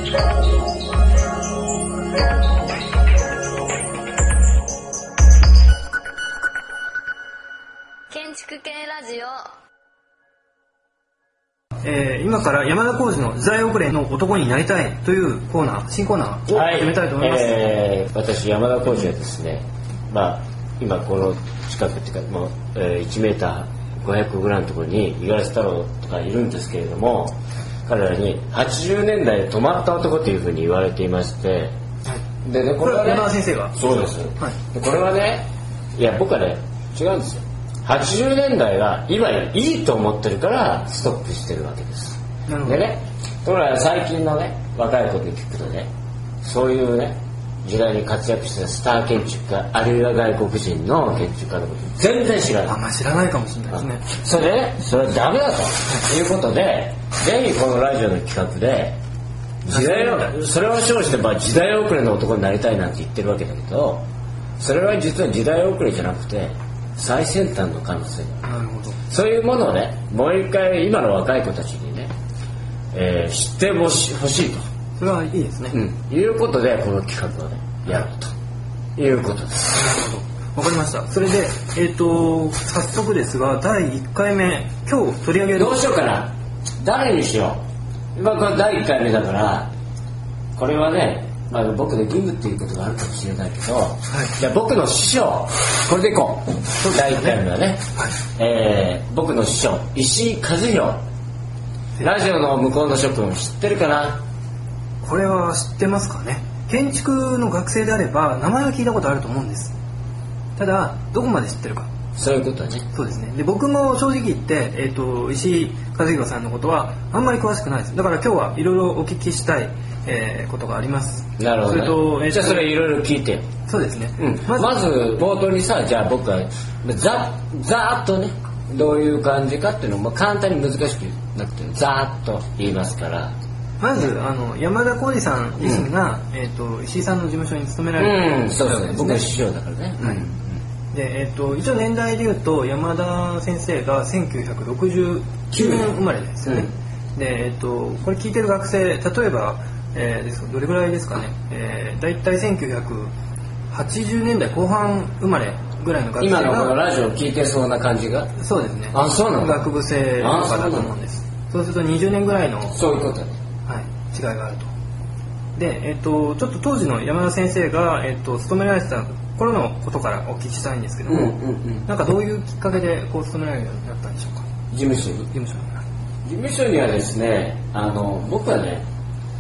建築系ラジオ。 今から山田浩二の時代遅れの男になりたいというコーナー、新コーナーを始めたいと思います。 私山田浩二はですね、今この近くっていうかもう、1メーター500ぐらいのところに五十嵐太郎とかいるんですけれども、彼らに80年代で止まった男というふうに言われていまして、はい、でね、これはね、 山田先生がそうです、はい、でこれはね、いや僕はね違うんですよ。80年代が今いいと思ってるからストップしてるわけです。でね、ところが最近のね若い子に聞くとね、そういうね時代に活躍したスター建築家、あるいは外国人の建築家のこと全然知らない。 あんま知らないかもしれないですね。 それでね、それはダメだということで、ぜひこのラジオの企画でそれを称して時代遅れの男になりたいなんて言ってるわけだけど、それは実は時代遅れじゃなくて最先端の可能性。 なるほど。 そういうものをね、もう一回今の若い子たちにね、知ってほしいと。 それはいいですね。 いうことでこの企画をねやろうということです。 なるほど。わかりました。それで早速ですが第1回目今日取り上げる。 どうしようかな。誰にしよう。これ第1回目だからこれはね。僕の義務っていうことがあるかもしれないけど、はい、じゃあ僕の師匠これでいこう。第1回目はね、はい、僕の師匠石井和弘、ラジオの向こうの諸君知ってるかな。 これは知ってますかね。建築の学生であれば名前は聞いたことあると思うんです。ただどこまで知ってるか。 そういうことね。 そうですね。で僕も正直言って、石井和弘さんのことはあんまり詳しくないです。だから今日はいろいろお聞きしたいことがあります。 なるほど、ね。じゃあそれいろいろ聞いてよ。 そうですね。 まず冒頭にさ、じゃあ僕はざーっとねどういう感じかっていうのも簡単に難しくなくてざーっと言いますから。 まず山田浩二さん自身が、石井さんの事務所に勤められてる、 そうですね。僕の師匠だからね。はい。 で一応年代でいうと山田先生が1969年生まれですよね。でこれ聞いてる学生、例えばどれぐらいですかね、だいたい1980年代後半生まれぐらいの学生が今のこのラジオを聞いてそうな感じが。 そうですね。 そうなの。 学部生の方だと思うんです。そうすると20年ぐらいのそういうことね、 はい、違いがあると。でちょっと当時の山田先生が勤められてた頃のことからお聞きしたいんですけども、なんかどういうきっかけで勤められるようになったんでしょうか。 事務所にはですね、僕はね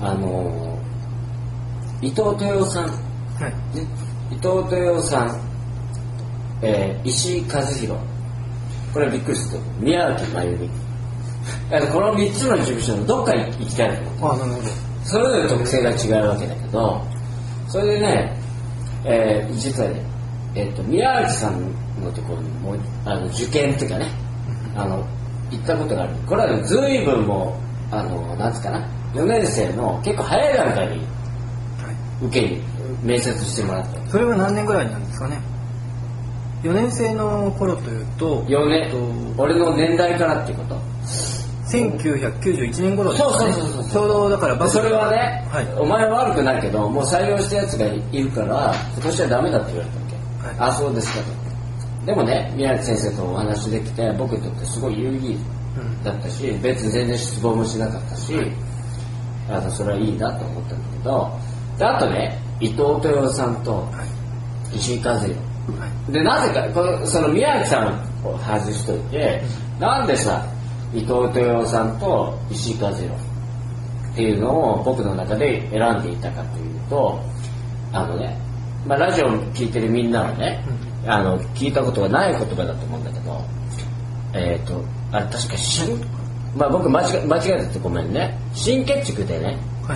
伊藤豊夫さん、はい、伊藤豊夫さん、石井和弘、これはびっくりすると宮脇真由美この3つの事務所のどっかに行きたいと思う。 なるほど。 それぞれ特性が違うわけだけど、それでね、実はね、宮脇さんのところにも受験っていうかね、行ったことがある。これはね、随分もうなんつうかな、4年生の結構早い段階に受けに面接してもらった。 それは何年ぐらいなんですかね。4年生の頃というと 4年、俺の年代からっていうこと。 1991年頃ですかね。 そうちょうどだからそれはね、 はい、 お前は悪くないけどもう採用したやつがいるから今年はダメだって言われたわけ、はい、そうですかと。でもね、宮脇先生とお話できて僕にとってすごい有意義だったし、別に全然失望もしなかったし、それはいいなと思ったんだけど、であとね、伊藤豊夫さんと石井和弘、でなぜかその宮脇さんを外しといて、なんでさ伊藤豊夫さんと石井和弘っていうのを僕の中で選んでいたかというと、ラジオを聞いてるみんなはね、聞いたことがない言葉だと思うんだけど、あれ確か僕間違えたってごめんね。新建築でね、はい、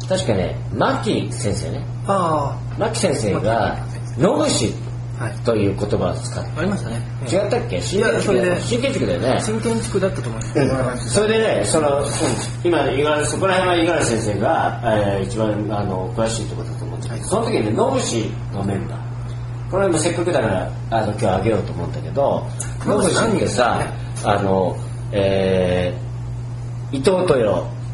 確かね牧先生ね、牧先生が野口という言葉を使ってありましたね。 違ったっけ。新建築だよね。 新建築だったと思います。 それでね、今そこら辺は五十嵐先生が、一番詳しいところだと思うんですけど、その時に野口のメンバー、これもせっかくだから今日あげようと思うんだけど、野口ってさ伊藤豊、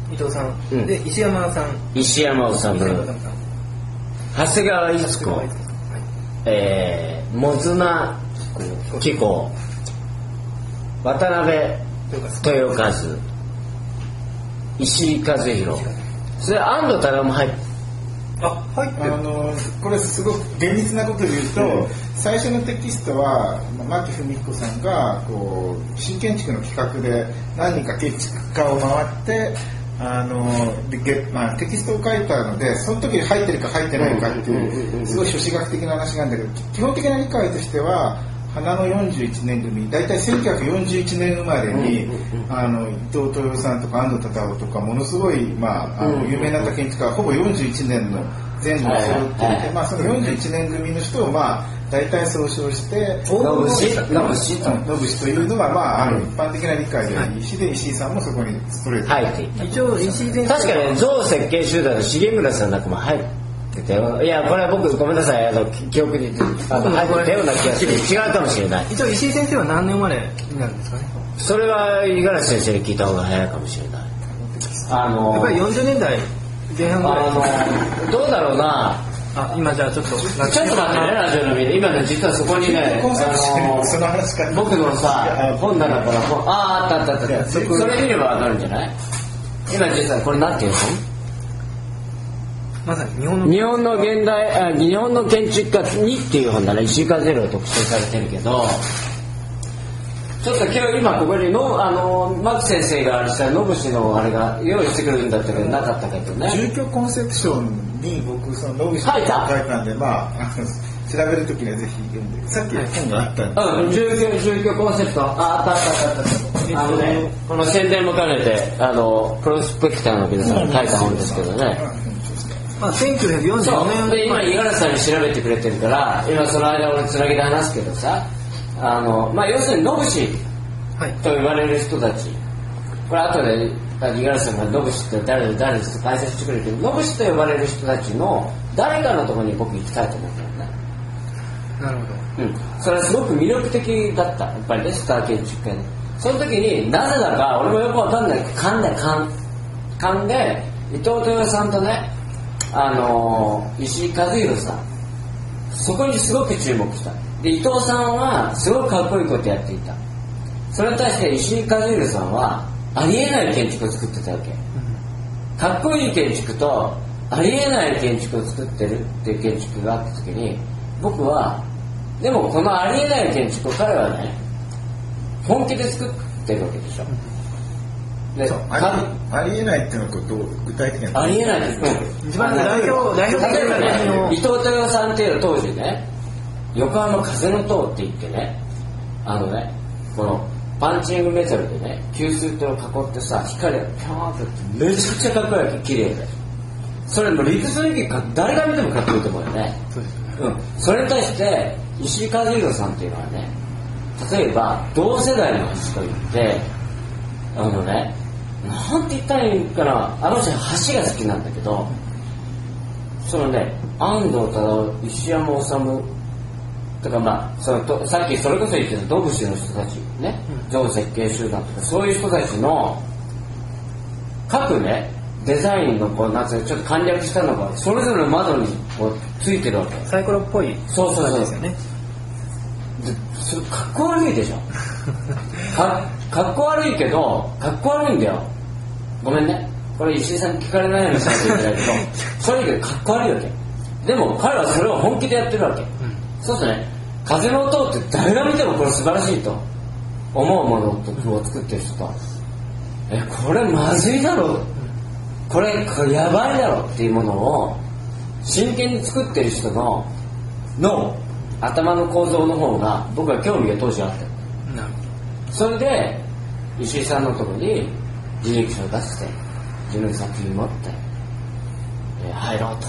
伊藤さん、で石山さん、 石山治、長谷川逸子、モズナ紀子、渡辺豊和、石井和弘、それ安藤忠雄も入ってる。 これすごく現実なことで言うと、最初のテキストは牧文彦さんがこう新建築の企画で何人か建築家を回ってテキストを書いたので、その時に入ってるか入ってないかっていうすごい諸子学的な話なんだけど、基本的な理解としては花の41年組、大体1941年生まれに伊藤豊さんとか安藤忠雄とかものすごい有名な建築家はほぼ41年の前後を揃っていて、その41年組の人を大体総称して野節というのが一般的な理解で、石井さんもそこにストレート入っていた。 一応石井先生確かに像設計集団の重村さんなんかも入ってて、いやこれは僕ごめんなさい、記憶に入ってたような気がする。違うかもしれない。 一応石井先生は何年生まれになるんですかね。 それは五十嵐先生に聞いた方が早いかもしれない。 やっぱり40年代前半ぐらい。どうだろうな。 今じゃあちょっと待ってね、 ラジオの見で今ね、実はそこにね、僕のさ本棚からあったそれ見ればわかるんじゃない？今実はこれなんていうの？ まさに日本の建築家にっていう本だね。石井和弘が特集されてるけど、ちょっと今ここに牧先生がした野節のあれが用意してくれるんだったけどなかったけどね。 住居コンセプションに僕その野節を書いたんで、調べるときにはぜひ読んで。さっき本があったんで。 住居コンセプトあった。この宣伝も兼ねてプロスペクターの皆さんが書いた本ですけどね。 1944年で今五十嵐さんに調べてくれてるから、今その間俺つなぎで話すけどさ、要するに野節と言われる人たち、これ後で五十嵐さんが野節って誰ですか解説してくれるけど、野節と呼ばれる人たちの誰かのところに僕行きたいと思ってるんだ。 なるほど。 それはすごく魅力的だった、やっぱりね、スター建築家に。その時になぜだか俺もよくわかんないけど勘で伊藤豊さんとね、石井和弘さん、そこにすごく注目した。で伊藤さんはすごくかっこいいことやっていた。それに対して石井和弘さんはありえない建築を作ってたわけ。かっこいい建築とありえない建築を作ってるっていう建築があった時に、僕はでもこのありえない建築を彼はね本気で作ってるわけでしょ。でありえないっていうのは具体的にありえないって一番代表例えばね、伊藤豊さんっていう当時ね、横浜風の塔って言ってね、このパンチングメタルでね給水塔を囲ってさ、光がピョーンってめちゃくちゃかっこいいわけ、綺麗で。それも理屈の意味誰が見てもかっこいいと思うよね。それに対して石井和弘さんっていうのはね、例えば同世代の人と言ってなんて言ったらいいかな、人橋が好きなんだけど、そのね安藤忠雄、石山治とかさっきそれこそ言ってた野節の人たちね、像設計集団とかそういう人たちの各ねデザインのちょっと簡略したのがそれぞれの窓についてるわけ。 サイコロっぽいそうですよね。 それかっこ悪いでしょかっこ悪いけどかっこ悪いんだよ。ごめんね、これ石井さんに聞かれないようにしないといけないけどそれだけかっこ悪いわけ。でも彼はそれを本気でやってるわけ。そうするとね、風の塔って誰が見てもこれ素晴らしいと思うものを作ってる人と、これまずいだろう、これやばいだろうっていうものを真剣に作ってる人の頭の構造の方が僕は興味が当時あった。それで石井さんのところに人力車を出して自分の作品持って、入ろうと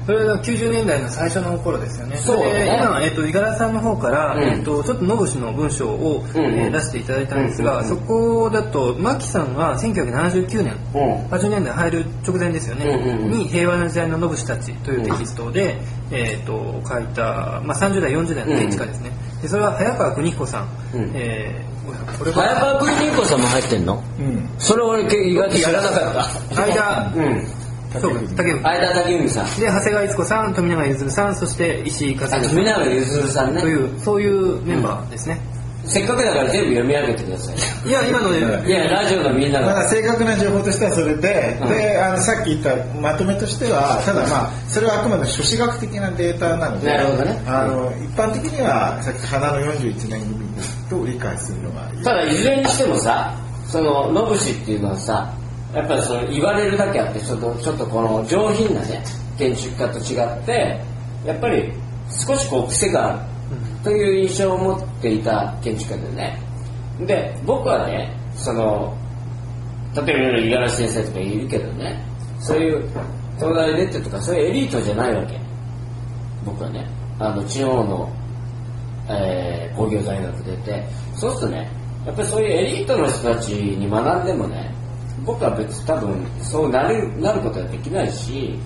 それが90年代の最初の頃ですよね。 そうね。 今、五十嵐さんの方から、ちょっと野節の文章を、出していただいたんですが、そこだと牧さんが1979年、80年代入る直前ですよね、に平和な時代の野節たちというテキストで、書いた、30代40代の建築家ですね。でそれは早川邦彦さん。 早川邦彦さんも入ってんの？それ俺意外と知らなかった。 相田武文さんで長谷川逸子さん、富永譲さん、そして石井和夫さん、 富永譲さんね、 というそういうメンバーですね。 せっかくだから全部読み上げてください。 いや今のいやラジオのみんなが正確な情報としてはそれで、さっき言ったまとめとしてはただそれはあくまで諸子学的なデータなので、 なるほどね。 一般的にはさっき花の41年組と理解するのがいい。ただいずれにしてもさ、その野節っていうのはさ、やっぱりその言われるだけあってちょっとこの上品なね建築家と違ってやっぱり少しこう癖があるという印象を持っていた建築家でね。で僕はねその例えば五十嵐先生とかいるけどね、そういう東大出てとかそういうエリートじゃないわけ。僕はね地方の、工業大学出て、そうするとねやっぱりそういうエリートの人たちに学んでもね、僕は別に多分そうなることはできないし、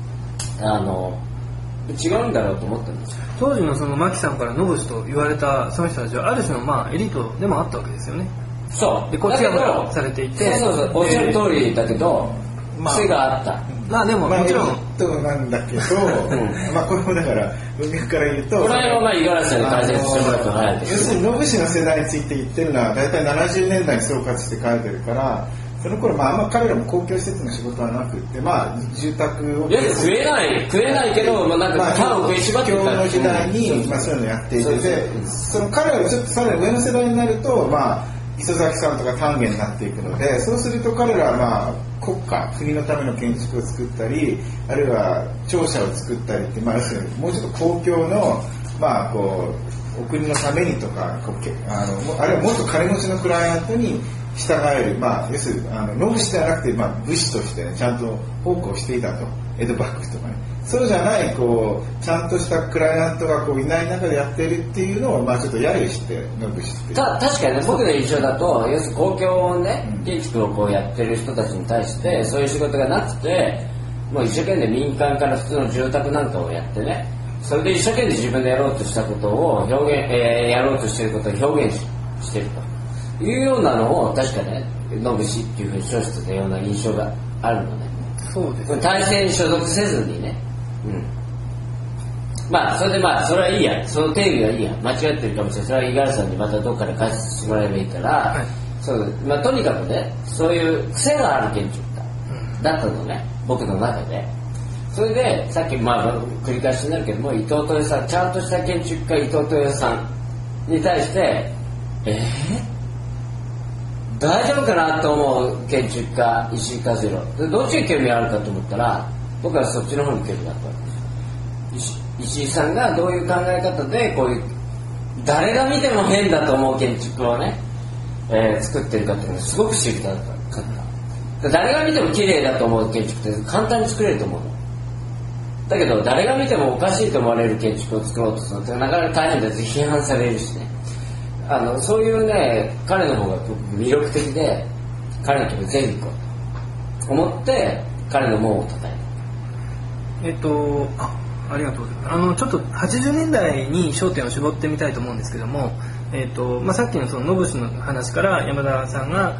違うんだろうと思ったんですよ。 当時のその牧さんから野節と言われたその人たちはある種のエリートでもあったわけですよね。 そうでこっちがされていて、 そうおっしゃる通りだけど、癖があった。 でももちろんエリートなんだけど、これもだから文脈から言うと、 これは五十嵐さんに解説してもらうと早いです。 要するに野節の世代について言ってるのは大体70年代に総括して書いてるから。その頃あんま彼らも公共施設の仕事はなくって住宅を食えないけどなんかパンを食いしばってたの時代にそういうのやっていて、その彼らがちょっとさらに上の世代になると磯崎さんとか丹下になっていくので、そうすると彼らは国のための建築を作ったり、あるいは庁舎を作ったりって要するにもうちょっと公共のお国のためにとかあるいはもっと金持ちのクライアントに従える、要するに野節ではなくて、武士として、ね、ちゃんと奉公していたと、江戸幕府とかね、そうじゃないちゃんとしたクライアントがいない中でやってるっていうのをちょっと揶揄して野節って確かにね、僕の印象だと要するに公共ね建築をやってる人たちに対してそういう仕事がなくて、もう一生懸命民間から普通の住宅なんかをやってね、それで一生懸命自分でやろうとしたことをやろうとしていることを表現しているというようなのを確かね野節っていうふうに称してたような印象があるのね。 そうですね。 体制に所属せずにね、それでそれはいいや、その定義はいいや、間違ってるかもしれない、それは五十嵐さんにまたどっかで解説してもらえばいいから、とにかくねそういう癖がある建築家だったのね、僕の中で。それでさっき繰り返しになるけども、伊藤豊さん、ちゃんとした建築家伊藤豊さんに対して大丈夫かなと思う建築家石井和弘、どっちに興味あるかと思ったら僕はそっちの方に興味があったわけです。石井さんがどういう考え方でこういう誰が見ても変だと思う建築をね、作ってるかっていうのがすごく不思議だった。誰が見ても綺麗だと思う建築って簡単に作れると思うのだけど、誰が見てもおかしいと思われる建築を作ろうとするとなかなか大変だと批判されるしね、そういうね彼の方が魅力的で、彼のところ全部行こうと思って彼の門を叩いた。 ありがとうございます。ちょっと80年代に焦点を絞ってみたいと思うんですけども、さっきのその野節の話から山田さんが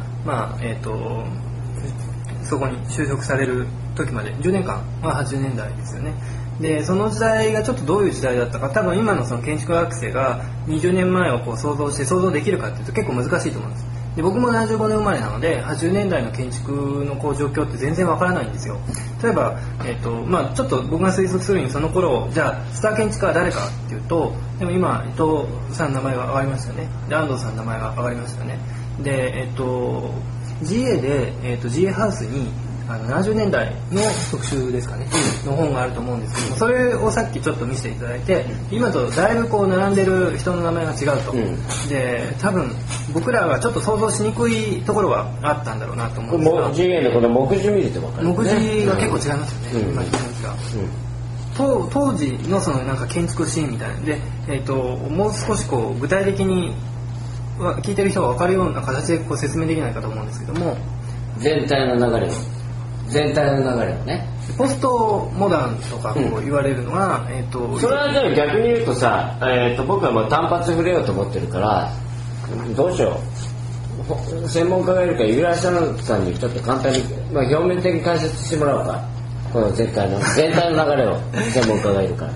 そこに就職される時まで10年間は80年代ですよね。でその時代がちょっとどういう時代だったか、多分今のその建築学生が20年前を想像できるかっていうと結構難しいと思うんです。で僕も75年生まれなので80年代の建築の状況って全然わからないんですよ。例えば、ちょっと僕が推測するにその頃じゃあスター建築家は誰かっていうと、でも今伊藤さんの名前が上がりましたよね。で安藤さんの名前が上がりましたよね。でGA で、GA ハウスに70年代の特集ですかね、の本があると思うんですけども、それをさっきちょっと見せていただいて、今とだいぶ並んでる人の名前が違うと、で多分僕らはちょっと想像しにくいところがあったんだろうなと思うんですが、 GA のこの目次見ると分かる、 目次が結構違いますよね、 当時のそのなんか建築シーンみたいなんで、もう少しこう具体的に聞いてる人が分かるような形でこう説明できないかと思うんですけども、 全体の流れをね。 ポストモダンとかこう言われるのは、 それはじゃあ逆に言うとさ、僕はもう単発触れようと思ってるから、どうしよう、専門家がいるからユーラシャさんにちょっと簡単に、表面的に解説してもらおうか、この全体の流れを専門家がいるから。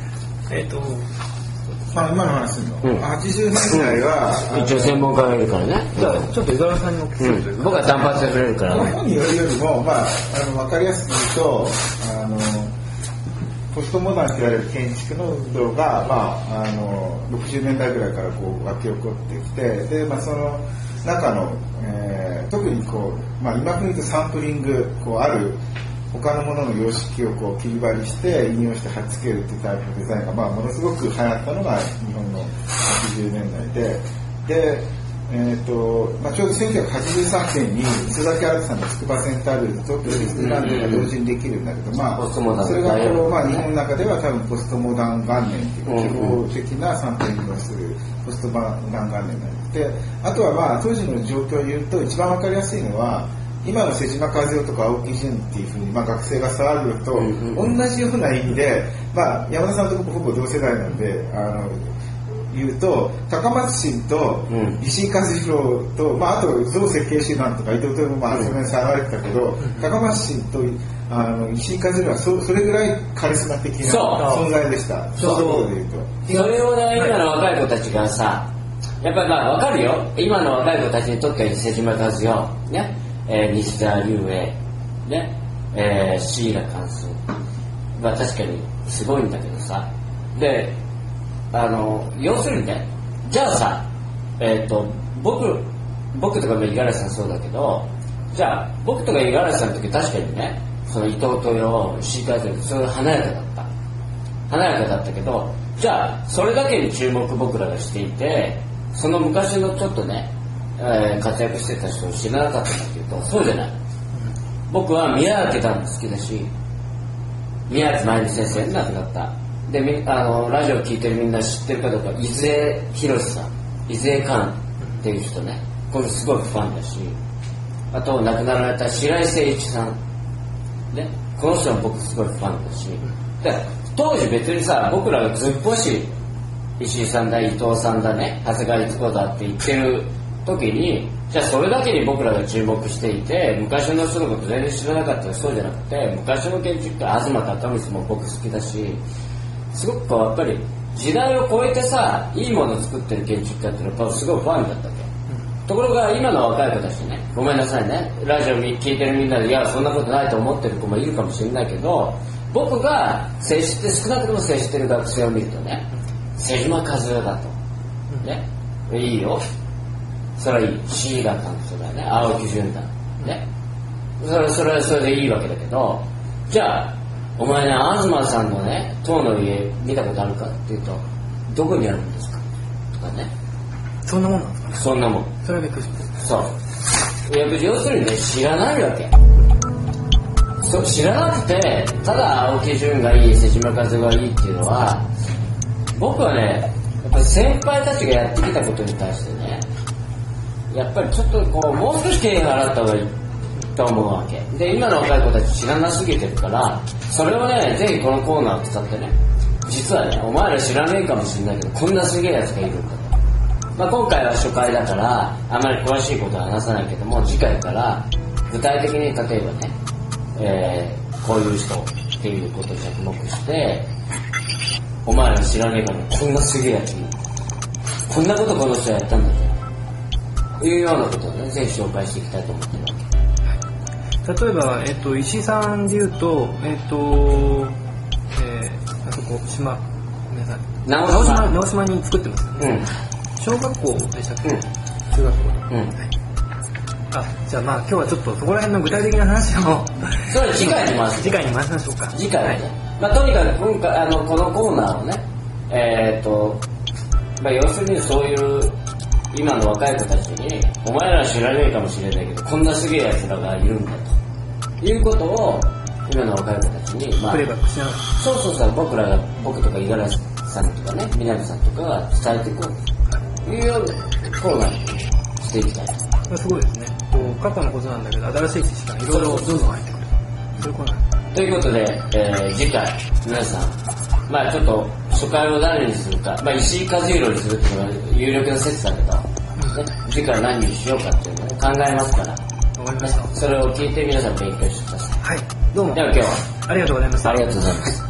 今の話するの、80年代は、 一応専門家がいるからね。 じゃあちょっと五十嵐さんにお聞きするというか、僕は単発で触れるからね。何よりも、分かりやすく言うと、ポストモダンと言われる建築の運動が、60年代ぐらいからこう湧き起こってきて、で、その中の、特にこう、今風に言うとサンプリング、こうある他のものの様式をこう切り張りして引用して貼っつけるっていうタイプのデザインが、ものすごく流行ったのが日本の80年代で、ちょうど1983年に磯崎新さんの筑波センタービルと東京ディズニーランドが同時にできるんだけど、それが日本の中では多分ポストモダン元年っていう記号的なサンプリングをするポストモダン元年になって、あとは当時の状況を言うと一番わかりやすいのは、今の瀬島和代とか青木淳っていうふうに、学生が騒ぐと、同じような意味で、山田さんと僕ほぼ同世代なんで言うと、高松新と石井和弘と、あと造設計士団とか伊藤豊もそれに騒がれてたけど、高松新と石井和弘はそれぐらいカリスマ的な存在でした。 それをね、今の若い子たちがさ、やっぱり分かるよ、今の若い子たちにとっては瀬島和代ね、西澤龍英ね、椎名寛介は確かにすごいんだけどさ、で要するにね、じゃあさ、僕とか五十嵐さんそうだけど、じゃあ僕とか五十嵐さんの時確かにね、その伊藤豊石井和弘それ華やかだったけど、じゃあそれだけに注目僕らがしていて、その昔のちょっとね、活躍してた人を知らなかったかっていうとそうじゃない。僕は宮脇さんも好きだし、宮脇真由美先生亡くなったで、ラジオ聞いてるみんな知ってるかどうか、伊勢博さん、伊勢寛っていう人ね、これすごいファンだし、あと亡くなられた白井誠一さんね、この人も僕すごいファンだし、で当時別にさ、僕らがずっぽし石井さんだ伊藤さんだね、長谷川逸子だって言ってる時に、じゃあそれだけに僕らが注目していて、昔の人のこと全然知らなかったらそうじゃなくて、昔の建築家東孝光も僕好きだし、すごくやっぱり時代を超えてさ、いいものを作ってる建築家っていうのはすごいファンだったわけ、ところが今の若い子たちね、ごめんなさいね、ラジオ聞いてるみんなでいやそんなことないと思ってる子もいるかもしれないけど、僕が接して少なくとも接してる学生を見るとね、瀬島和代だとね、いいよ、それはいい、椎名監督だよね、青木淳だね、それはそれでいいわけだけど、じゃあお前ね、東さんのね、塔の家見たことあるかっていうと、どこにあるんですかとかね。 そんなもんなんですかね。 そんなもん。 それはびっくりします。 そう。要するにね、知らないわけ。そう、知らなくて、ただ青木淳がいい、瀬島和代がいいっていうのは、僕はね、やっぱり先輩たちがやってきたことに対してね、やっぱりちょっとこう、もう少し敬意払った方がいいと思うわけで、今の若い子たち知らなすぎてるから、それをね、ぜひこのコーナーを使ってね、実はね、お前ら知らねえかもしれないけど、こんなすげえやつがいるんだと。今回は初回だからあまり詳しいことは話さないけども、次回から具体的に例えばね、こういう人っていうことに着目して、お前ら知らねえかも、こんなすげえやつにこんなことこの人やったんだというようなことをね、ぜひ紹介していきたいと思ってるわけ。 例えば、石井さんでいうと、あそこ島、ごめんなさい、直島に作ってますよね、小学校でしたっけ、中学校で、じゃあ今日はちょっとそこら辺の具体的な話をそれ次回に回しましょうか。 次回ね、とにかく今回このコーナーをね、要するにそういう今の若い子たちに、お前ら知らねえかもしれないけど、こんなすげえやつらがいるんだということを、 今の若い子たちに、 プレイバックしながらそう僕とか五十嵐さんとかね、南さんとかが伝えていこうというようなコーナーにしていきたいと。 すごいですね。過去のことなんだけど新しい知識がいろいろどんどん入ってくる。そういうことなんです。 ということで、次回皆さんちょっと初回を誰にするか、石井和弘にするっていうのは有力な説だけど、次回何にしようかっていうのを考えますから、 わかりました。 それを聞いて皆さん勉強してください。 はい、どうも。 では今日はありがとうございました。 ありがとうございます。